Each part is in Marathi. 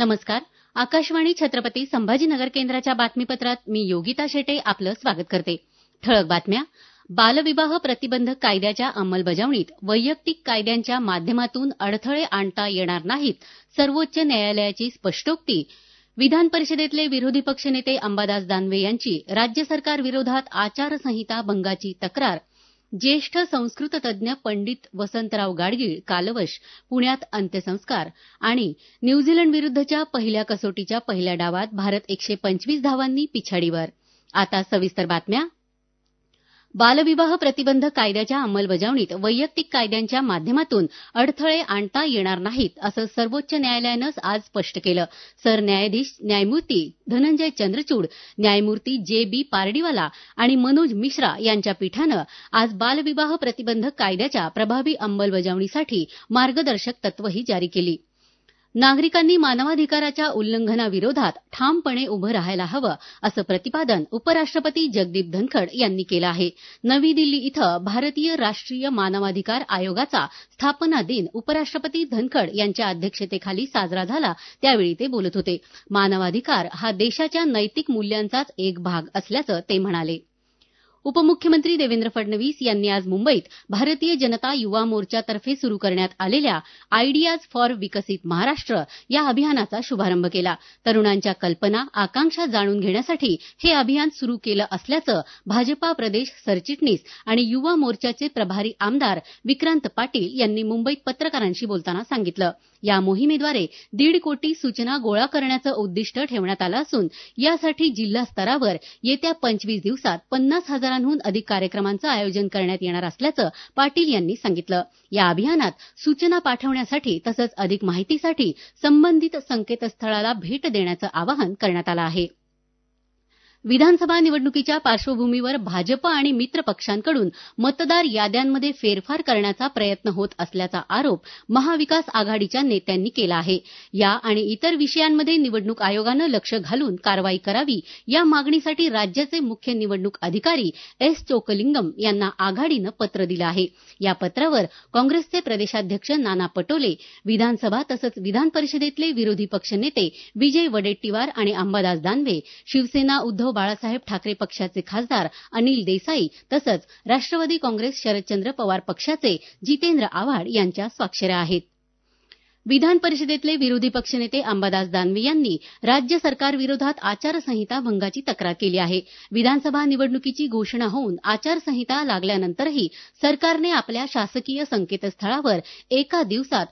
नमस्कार. आकाशवाणी छत्रपती संभाजीनगर केंद्राच्या बातमीपत्रात मी योगिता शेटे आपलं स्वागत करते. ठळक बातम्या. बालविवाह प्रतिबंधक कायद्याच्या अंमलबजावणीत वैयक्तिक कायद्यांच्या माध्यमातून अडथळे आणता येणार नाहीत, सर्वोच्च न्यायालयाची स्पष्टोक्ती. विधान परिषदेतले विरोधी पक्षनेते अंबादास दानवे यांची राज्य सरकारविरोधात आचारसंहिता भंगाची तक्रार. ज्येष्ठ संस्कृत तज्ज्ञ पंडित वसंतराव गाडगीळ कालवश, पुण्यात अंत्यसंस्कार. आणि न्यूझीलंडविरुद्धच्या पहिल्या कसोटीच्या पहिल्या डावात भारत 125 धावांनी पिछाडीवर. आता सविस्तर बातम्या. बालविवाह प्रतिबंधक कायद्याच्या अंमलबजावणीत वैयक्तिक कायद्यांच्या माध्यमातून अडथळे आणता येणार नाहीत, असं सर्वोच्च न्यायालयानं आज स्पष्ट केलं. सरन्यायाधीश न्यायमूर्ती धनंजय चंद्रचूड, न्यायमूर्ती जे.बी. पारडीवाला आणि मनोज मिश्रा यांच्या पीठानं आज बालविवाह प्रतिबंधक कायद्याच्या प्रभावी अंमलबजावणीसाठी मार्गदर्शक तत्वही जारी केली. नागरिकांनी मानवाधिकाराच्या उल्लंघनाविरोधात ठामपणे उभं राहायला हवं, असं प्रतिपादन उपराष्ट्रपती जगदीप धनखड यांनी केलं आहे. नवी दिल्ली इथं भारतीय राष्ट्रीय मानवाधिकार आयोगाचा स्थापना दिन उपराष्ट्रपती धनखड यांच्या अध्यक्षतेखाली साजरा झाला, त्यावेळी ते बोलत होते. मानवाधिकार हा देशाच्या नैतिक मूल्यांचाच एक भाग असल्याचं ते म्हणाले. उपमुख्यमंत्री देवेंद्र फडणवीस यांनी आज मुंबईत भारतीय जनता युवा मोर्चातर्फे सुरू करण्यात आलेल्या आयडियाज फॉर विकसित महाराष्ट्र या अभियानाचा शुभारंभ केला. तरुणांच्या कल्पना, आकांक्षा जाणून घेण्यासाठी हे अभियान सुरू केलं असल्याचं भाजपा प्रदेश सरचिटणीस आणि युवा मोर्चाचे प्रभारी आमदार विक्रांत पाटील यांनी मुंबईत पत्रकारांशी बोलताना सांगितलं. या मोहिमेद्वारे 1.5 कोटी सूचना गोळा करण्याचं उद्दिष्ट ठेवण्यात आलं असून यासाठी जिल्हा स्तरावर येत्या 25 दिवसात 50,000हून अधिक कार्यक्रमांचं आयोजन करण्यात येणार असल्याचं पाटील यांनी सांगितलं. या अभियानात सूचना पाठवण्यासाठी तसंच अधिक माहितीसाठी संबंधित संकेतस्थळाला भेट देण्याचं आवाहन करण्यात आलं आहे. विधानसभा निवडणुकीच्या पार्श्वभूमीवर भाजप आणि मित्र पक्षांकडून मतदार याद्यांमध्ये फेरफार करण्याचा प्रयत्न होत असल्याचा आरोप महाविकास आघाडीच्या नेत्यांनी केला आहे. या आणि इतर विषयांमध्ये निवडणूक आयोगानं लक्ष घालून कारवाई करावी, या मागणीसाठी राज्याचे मुख्य निवडणूक अधिकारी एस चोकलिंगम यांना आघाडीनं पत्र दिलं आहे. या पत्रावर काँग्रेसचे प्रदेशाध्यक्ष नाना पटोले, विधानसभा तसंच विधान परिषदेतले विरोधी पक्षनेते विजय वडेट्टीवार आणि अंबादास दानवे, शिवसेना उद्धव बाळासाहेब ठाकरे पक्षाचे खासदार अनिल देसाई तसंच राष्ट्रवादी काँग्रेस शरदचंद्र पवार पक्षाचे जितेंद्र आव्हाड यांच्या स्वाक्षऱ्या आहेत. विधान परिषदेतले विरोधी पक्षनेते अंबादास दानवे यांनी राज्य सरकारविरोधात आचारसंहिता भंगाची तक्रार केली आहे. विधानसभा निवडणुकीची घोषणा होऊन आचारसंहिता लागल्यानंतरही सरकारने आपल्या शासकीय संकेतस्थळावर एका दिवसात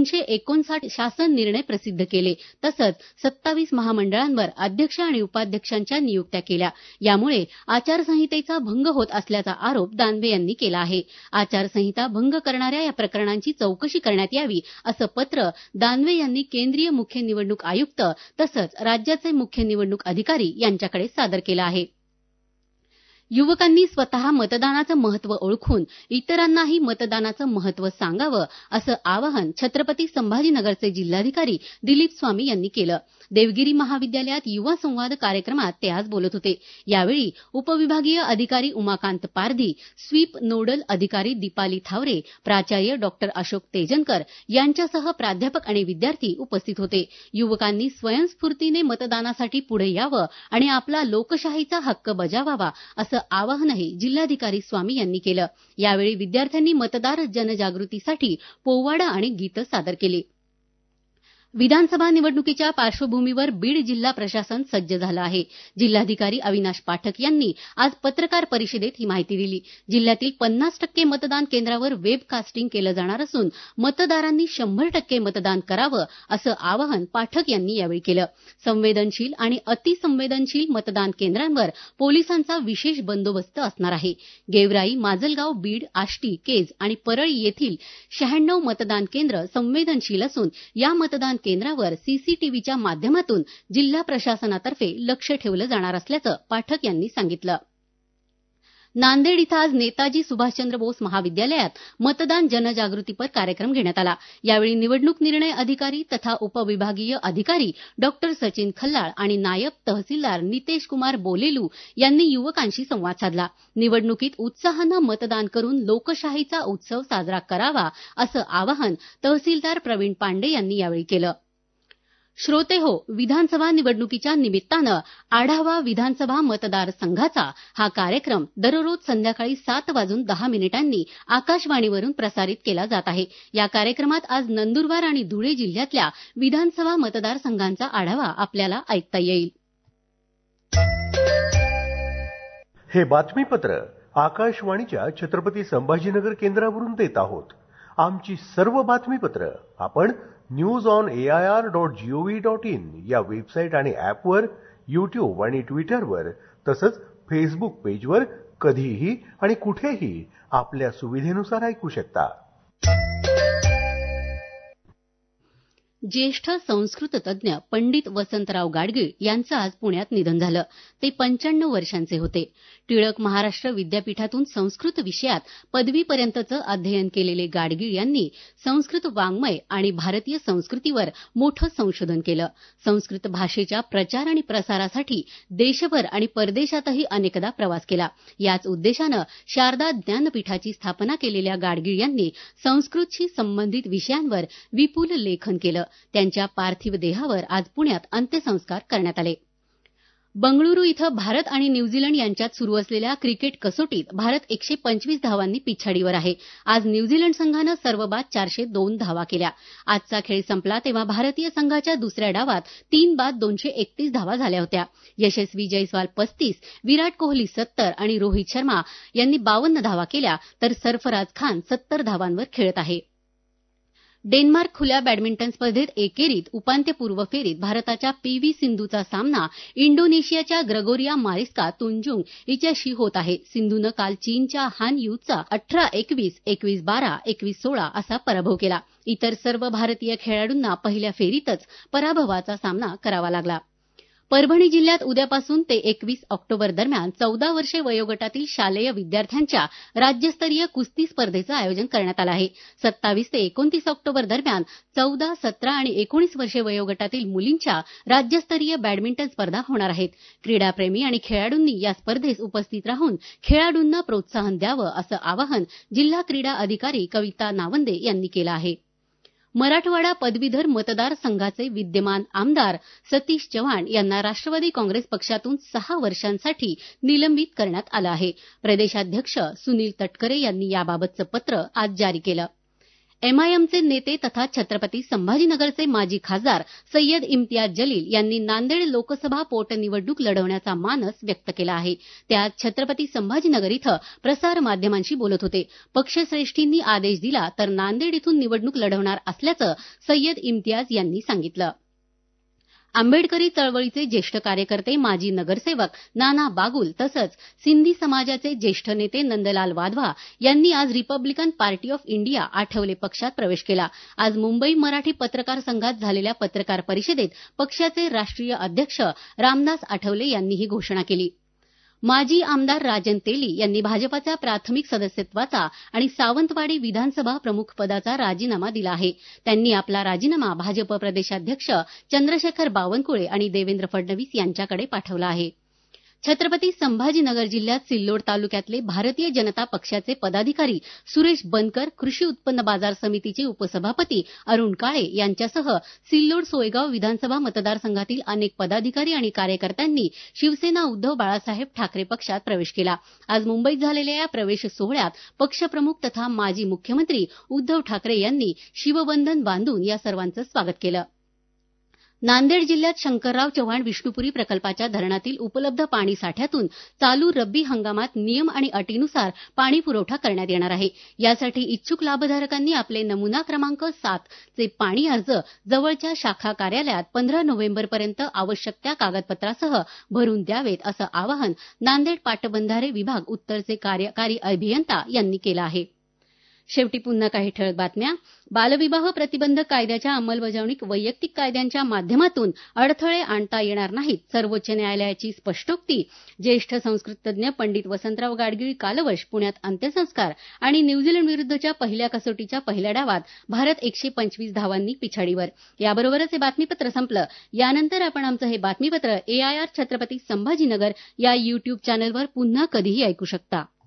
259 शासन निर्णय प्रसिद्ध केले. तसंच 27 महामंडळांवर अध्यक्ष आणि उपाध्यक्षांच्या नियुक्त्या केल्या. यामुळे आचारसंहितेचा भंग होत असल्याचा आरोप दानवे यांनी केला आहे. आचारसंहिता भंग करणाऱ्या या प्रकरणांची चौकशी करण्यात यावी, असं पत्र दानवे यांनी केंद्रीय मुख्य निवडणूक आयुक्त तसंच राज्याचे मुख्य निवडणूक अधिकारी यांच्याकडे सादर केलं आहे. युवकांनी स्वतः मतदानाचं महत्त्व ओळखून इतरांनाही मतदानाचं महत्त्व सांगावं, असं आवाहन छत्रपती संभाजीनगरचे जिल्हाधिकारी दिलीप स्वामी यांनी केलं. देवगिरी महाविद्यालयात युवा संवाद कार्यक्रमात ते आज बोलत होते. यावेळी उपविभागीय अधिकारी उमाकांत पारधी, स्वीप नोडल अधिकारी दीपाली थावरे, प्राचार्य डॉक्टर अशोक तेजनकर यांच्यासह प्राध्यापक आणि विद्यार्थी उपस्थित होते. युवकांनी स्वयंस्फूर्तीने मतदानासाठी पुढे यावं आणि आपला लोकशाहीचा हक्क बजावावा, असं आवाहनही जिल्हाधिकारी स्वामी यांनी केलं. यावेळी विद्यार्थ्यांनी मतदार जनजागृतीसाठी पोवाडा आणि गीतं सादर केली. विधानसभा निवडणुकीच्या पार्श्वभूमीवर बीड जिल्हा प्रशासन सज्ज झालं आहे. जिल्हाधिकारी अविनाश पाठक यांनी आज पत्रकार परिषदेत ही माहिती दिली. जिल्ह्यातील 50% मतदान केंद्रावर वेबकास्टिंग केलं जाणार असून मतदारांनी 100% मतदान करावं, असं आवाहन पाठक यांनी यावेळी केलं. संवेदनशील आणि अतिसंवेदनशील मतदान केंद्रांवर पोलिसांचा विशेष बंदोबस्त असणार आहे. गेवराई, माजलगाव, बीड, आष्टी, केज आणि परळी येथील 96 मतदान केंद्र संवेदनशील असून या मतदान केंद्रावर सीसीटीव्हीच्या माध्यमातून जिल्हा प्रशासनातर्फे लक्ष ठेवलं जाणार असल्याचं पाठक यांनी सांगितलं. नांदेड इथं आज नेताजी सुभाषचंद्र बोस महाविद्यालयात मतदान जनजागृतीपर कार्यक्रम घेण्यात आला. यावेळी निवडणूक निर्णय अधिकारी तथा उपविभागीय अधिकारी डॉक्टर सचिन खल्लाळ आणि नायब तहसीलदार नितेश कुमार बोलेलू यांनी युवकांशी संवाद साधला. निवडणुकीत उत्साहानं मतदान करून लोकशाहीचा उत्सव साजरा करावा, असं आवाहन तहसीलदार प्रवीण पांडे यांनी यावेळी केलं. श्रोतेहो, विधानसभा निवडणुकीच्या निमित्तानं आढावा विधानसभा मतदारसंघाचा हा कार्यक्रम दररोज संध्याकाळी 7:10 आकाशवाणीवरून प्रसारित केला जात आहे. या कार्यक्रमात आज नंदुरबार आणि धुळे जिल्ह्यातल्या विधानसभा मतदारसंघांचा आढावा आपल्याला ऐकता येईल. हे बातमीपत्र आकाशवाणीच्या छत्रपती संभाजीनगर केंद्रावरून देत आहोत. आमची सर्व बातमीपत्र आपण newsonair.gov.in या वेबसाईट आणि ॲपवर, YouTube आणि ट्विटरवर तसंच फेसबुक पेजवर कधीही आणि कुठेही आपल्या सुविधेनुसार ऐकू शकता. ज्येष्ठ संस्कृत तज्ज्ञ पंडित वसंतराव गाडगीळ यांचं आज पुण्यात निधन झालं. ते 95 वर्षांचे होते. टिळक महाराष्ट्र विद्यापीठातून संस्कृत विषयात पदवीपर्यंतचं अध्ययन केलेले गाडगीळ यांनी संस्कृत वाङ्मय आणि भारतीय संस्कृतीवर मोठं संशोधन केलं. संस्कृत भाषेच्या प्रचार आणि प्रसारासाठी देशभर आणि परदेशातही अनेकदा प्रवास केला. याच उद्देशानं शारदा ज्ञानपीठाची स्थापना केलेल्या गाडगीळ यांनी संस्कृतशी संबंधित विषयांवर विपुल लेखन केलं. त्यांच्या पार्थिव देहावर आज पुण्यात अंत्यसंस्कार करण्यात आले. बंगळुरू इथं भारत आणि न्यूझीलंड यांच्यात सुरू असलेल्या क्रिकेट कसोटीत भारत 125 धावांनी पिछाडीवर आहे. आज न्यूझीलंड संघानं सर्व बाद 402 धावा केल्या. आजचा खेळ संपला तेव्हा भारतीय संघाच्या दुसऱ्या डावात 3 बाद 231 धावा झाल्या होत्या. यशस्वी जयस्वाल 35, विराट कोहली 70 आणि रोहित शर्मा यांनी 52 धावा केल्या, तर सरफराज खान 70 धावांवर खेळत आहे. डेन्मार्क खुल्या बॅडमिंटन स्पर्धेत एकेरीत उपांत्यपूर्व फेरीत भारताच्या पी.व्ही. सिंधूचा सामना इंडोनेशियाच्या ग्रेगोरिया मारिस्का तुंजुंग हिच्याशी होत आहे. सिंधूनं काल चीनच्या हान यूचा 18-21, 21-12, 21-16 असा पराभव केला. इतर सर्व भारतीय खेळाडूंना पहिल्या फेरीतच पराभवाचा सामना करावा लागला. परभणी जिल्ह्यात उद्यापासून ते 21 ऑक्टोबर दरम्यान 14 वर्षे वयोगटातील शालेय विद्यार्थ्यांच्या राज्यस्तरीय कुस्ती स्पर्धेचं आयोजन करण्यात आलं आहे. 27 ते 29 ऑक्टोबर दरम्यान 14, 17 आणि 19 वर्षे वयोगटातील मुलींच्या राज्यस्तरीय बॅडमिंटन स्पर्धा होणार आहेत. क्रीडाप्रेमी आणि खेळाडूंनी या स्पर्धेस उपस्थित राहून खेळाडूंना प्रोत्साहन द्यावं असं आवाहन जिल्हा क्रीडा अधिकारी कविता नावंदे यांनी केलं आहे. मराठवाडा पदवीधर मतदारसंघाचे विद्यमान आमदार सतीश चव्हाण यांना राष्ट्रवादी काँग्रेस पक्षातून 6 वर्षांसाठी निलंबित करण्यात आलं आहे. प्रदेशाध्यक्ष सुनील तटकरे यांनी याबाबतचं पत्र आज जारी केलं. एमआयएमचे नेते तथा छत्रपती संभाजीनगरचे माजी खासदार सय्यद इम्तियाज जलील यांनी नांदेड लोकसभा पोटनिवडणूक लढवण्याचा मानस व्यक्त केला आहे. ते आज छत्रपती संभाजीनगर इथं प्रसारमाध्यमांशी बोलत होते. पक्षश्रेष्ठींनी आदेश दिला तर नांदेड इथून निवडणूक लढवणार असल्याचं सय्यद इम्तियाज यांनी सांगितलं. आंबेडकरी चळवळीचे ज्येष्ठ कार्यकर्ते माजी नगरसेवक नाना बागुल तसंच सिंधी समाजाचे ज्येष्ठ नेते नंदलाल वाधवा यांनी आज Republican party of India Athawale पक्षात प्रवेश केला. आज मुंबई मराठी पत्रकार संघात झालेल्या पत्रकार परिषदेत पक्षाचे राष्ट्रीय अध्यक्ष रामदास आठवले यांनी ही घोषणा केली. माजी आमदार राजन तेली यांनी भाजपाच्या प्राथमिक सदस्यत्वाचा आणि सावंतवाडी विधानसभा प्रमुख पदाचा राजीनामा दिला आहे. त्यांनी आपला राजीनामा भाजप प्रदेशाध्यक्ष चंद्रशेखर बावनकुळे आणि देवेंद्र फडणवीस यांच्याकडे पाठवला आहे. छत्रपती संभाजीनगर जिल्ह्यात सिल्लोड तालुक्यातले भारतीय जनता पक्षाचे पदाधिकारी सुरेश बनकर, कृषी उत्पन्न बाजार समितीचे उपसभापती अरुण काळे यांच्यासह सिल्लोड सोयगाव विधानसभा मतदारसंघातील अनेक पदाधिकारी आणि कार्यकर्त्यांनी शिवसेना उद्धव बाळासाहेब ठाकरे पक्षात प्रवेश केला. आज मुंबईत झालेल्या या प्रवेश सोहळ्यात पक्षप्रमुख तथा माजी मुख्यमंत्री उद्धव ठाकरे यांनी शिवबंधन बांधून या सर्वांचं स्वागत केलं. नांदेड जिल्ह्यात शंकरराव चव्हाण विष्णुपुरी प्रकल्पाच्या धरणातील उपलब्ध पाणी साठ्यातून चालू रब्बी हंगामात नियम आणि अटीनुसार पाणी पुरवठा करण्यात येणार आहे. यासाठी इच्छुक लाभधारकांनी आपले नमुना क्रमांक 7 चे पाणी अर्ज जवळच्या शाखा कार्यालयात 15 नोव्हेंबरपर्यंत आवश्यक त्या कागदपत्रासह भरून द्यावेत असं आवाहन नांदेड पाटबंधारे विभाग उत्तरचे कार्यकारी अभियंता यांनी केलं आहे. शेवटी पुन्हा काही ठळक बातम्या. बालविवाह प्रतिबंधक कायद्याच्या अंमलबजावणीत वैयक्तिक कायद्यांच्या माध्यमातून अडथळे आणता येणार नाहीत, सर्वोच्च न्यायालयाची स्पष्टोक्ती. ज्येष्ठ संस्कृतज्ञ पंडित वसंतराव गाडगीळ कालवश, पुण्यात अंत्यसंस्कार. आणि न्यूझीलंड विरुद्धच्या पहिल्या कसोटीच्या पहिल्या डावात भारत 125 धावांनी पिछाडीवर. याबरोबरच हे बातमीपत्र संपलं. यानंतर आपण आमचं हे बातमीपत्र AIR छत्रपती संभाजीनगर या YouTube चॅनलवर पुन्हा कधीही ऐकू शकता.